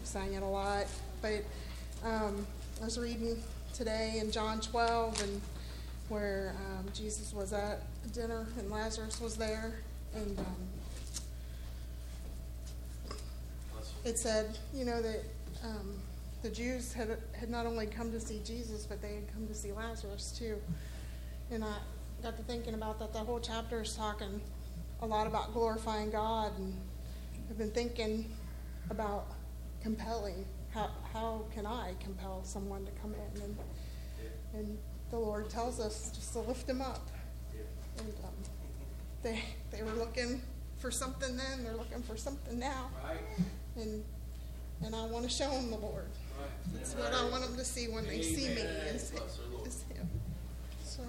sang it a lot. But I was reading today in John 12, and where Jesus was at dinner and Lazarus was there, and it said, that the Jews had not only come to see Jesus, but they had come to see Lazarus too. And I got to thinking about that. The whole chapter is talking a lot about glorifying God, and I've been thinking about compelling. How can I compel someone to come in? And the Lord tells us just to lift him up. And they were looking for something then, they're looking for something now. And I want to show them the Lord. That's what I want them to see when they see me, is him. So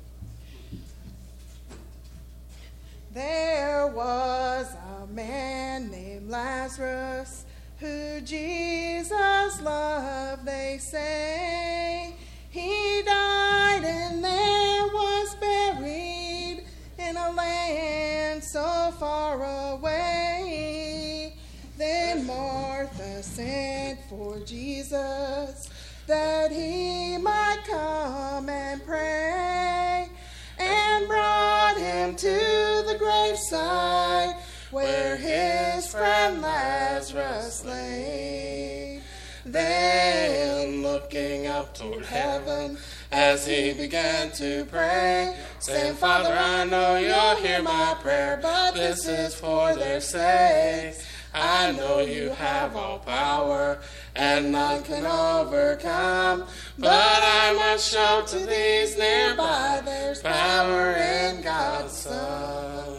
there was a man named Lazarus who Jesus loved, they say. He died and there was buried in a land so far away. Then Martha sent for Jesus that he might come and pray, and brought him to the graveside where his friend Lazarus lay. Then, looking up toward heaven, as he began to pray, saying, Father, I know you'll hear my prayer, but this is for their sakes. I know you have all power, and none can overcome, but I must show to these nearby there's power in God's Son.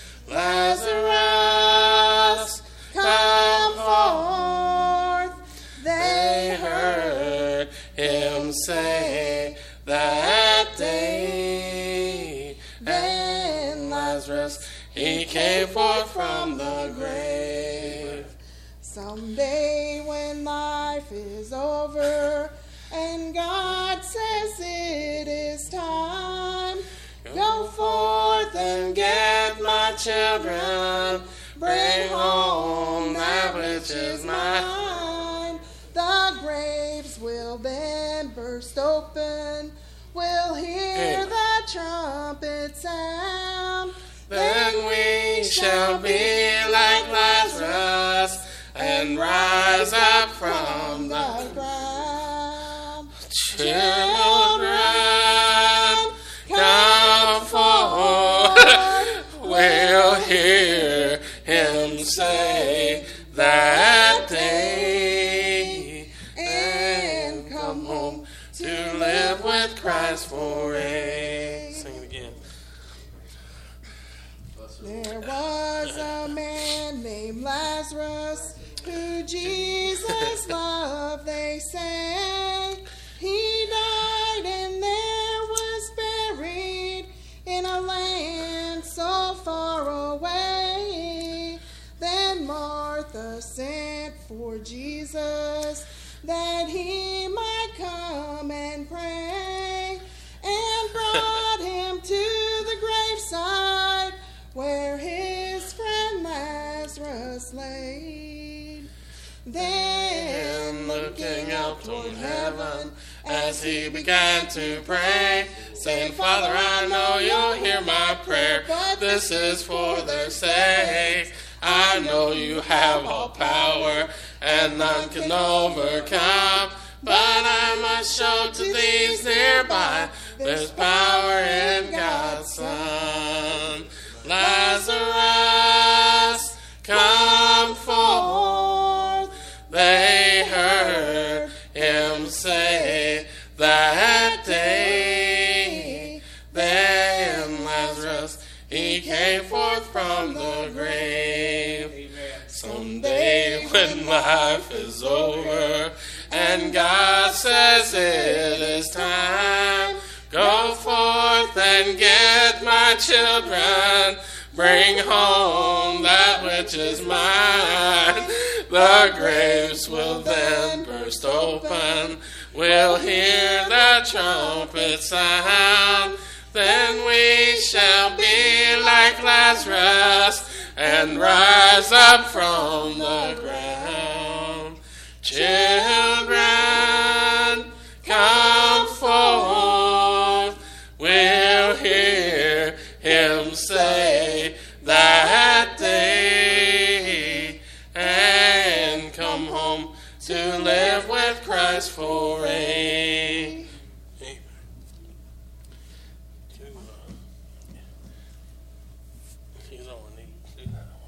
Lazarus, come forth. They heard him say that day. Then Lazarus, he came forth from the grave. Someday when life is over and God says it is time, go forth and get my children, bring home that which is mine. The graves will then burst open, we'll hear the trumpet sound. Then we shall be like Lazarus and rise up from the ground. Children, come forth. We'll hear him say that day, and come home to live with Christ forever. Sing it again. There was a man named Lazarus who Jesus loved, they say. He died and there was buried in a land so far away. Then Martha sent for Jesus that he might come and pray, and brought him to the graveside where his friend Lazarus laid. Then, looking up toward heaven, as he began to pray, saying, Father, I know you'll hear my prayer, but this is for their sake. I know you have all power, and none can overcome, but I must show to these nearby there's power in God's Son. Lazarus, come forth. They heard him say that day. Then Lazarus, he came forth from the grave. Someday when life is over and God says it is time, go forth and get my children, bring home that which is mine. The graves will then burst open, we'll hear the trumpet sound. Then we shall be like Lazarus and rise up from the ground. children come forth, we'll hear him say that day, and come home to live with Christ for a. He's all I need. Do that one.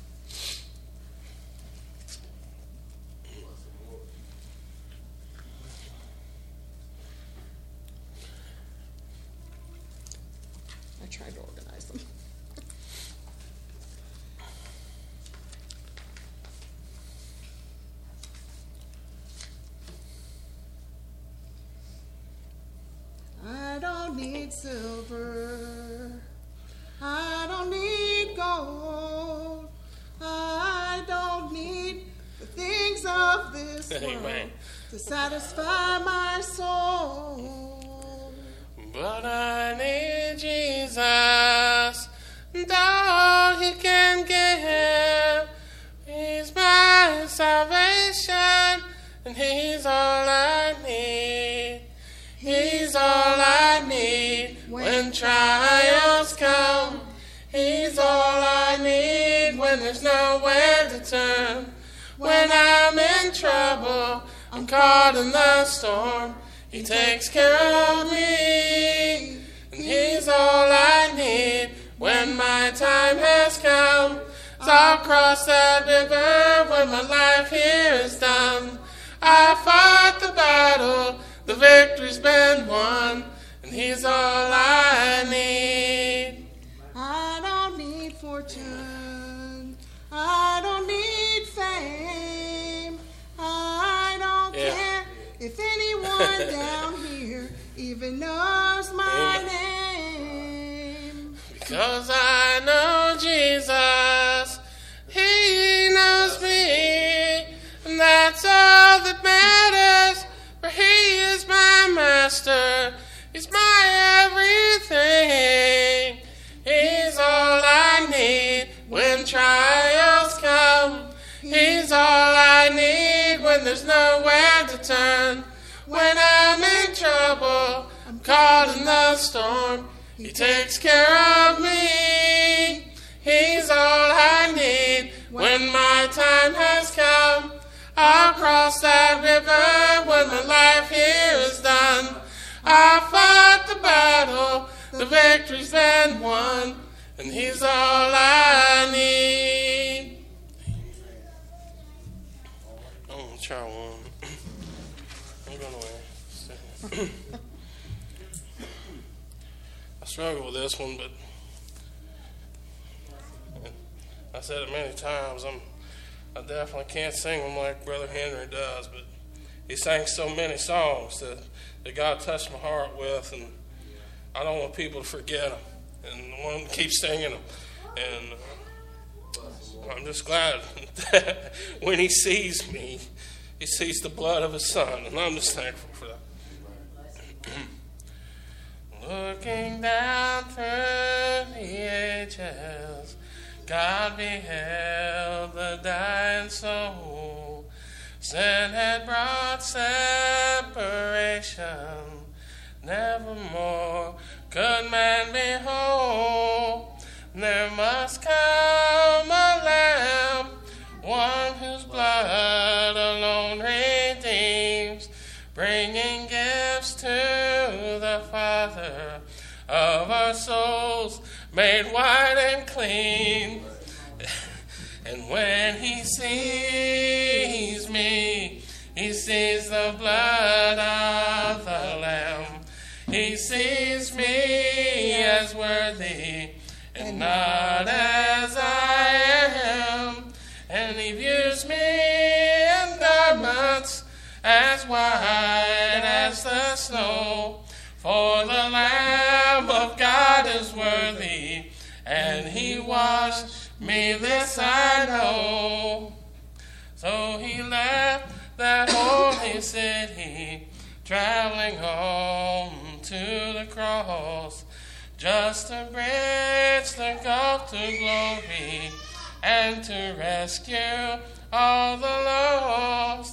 I tried to organize them. I don't need silver. I don't need gold. I don't need the things of this Amen. world to satisfy my soul. But I need Jesus, and all he can give. He's my salvation, and he's all I need. He's all I need when trials come. He's all I need when there's nowhere to turn. When I'm in trouble, I'm caught in the storm. He takes care of me, and he's all I need when my time has come. So I'll cross that river when my life here is done. I fought the battle, the victory's been won, and he's all I need. I don't need fortune. I don't need fame. I don't care if anyone down here even knows my name. Because I know Jesus, he knows me, and that's all that matters. For he is my master, he's my everything. He's all I need when trials come. He's all I need when there's nowhere to turn. When I'm in trouble, I'm caught in the storm. He takes care of me. He's all I need when my time has come. I'll cross that river when my life here is done. I fought the battle, the victory's been won, and he's all I need. I'm going to try one. I'm going away. I struggle with this one, but I said it many times. I definitely can't sing them like Brother Henry does, but he sang so many songs that God touched my heart with, and I don't want people to forget them, and I want them to keep singing them. And I'm just glad that when he sees me, he sees the blood of his son, and I'm just thankful for that. Looking down through the ages, God beheld the dying soul. Sin had brought separation. Nevermore could man be whole. There must come a lamb, one whose blood alone redeems, bringing gifts to the Father of our souls, made white and clean. And when he sees me, he sees the blood of the Lamb. He sees me as worthy and not as I am. And he views me in garments as white as the snow. For the Lamb of God is worthy, and he washed me, this I know. So he left that holy city, traveling home to the cross, just to bridge the gulf to glory, and to rescue all the lost.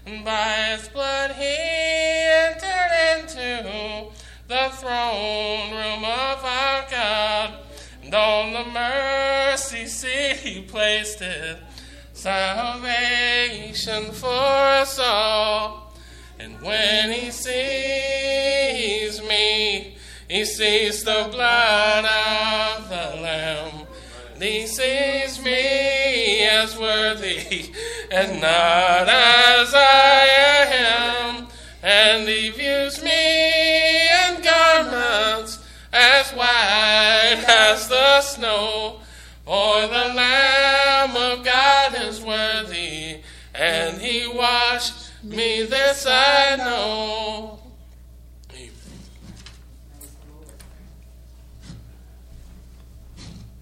By his blood he entered into the throne room of our God. And on the mercy seat he placed it, salvation for us all. And when he sees me, he sees the blood of the Lamb. And he sees me as worthy and not as I am. And he views me in garments as white as the snow. For the Lamb of God is worthy, and he washed me, this I know.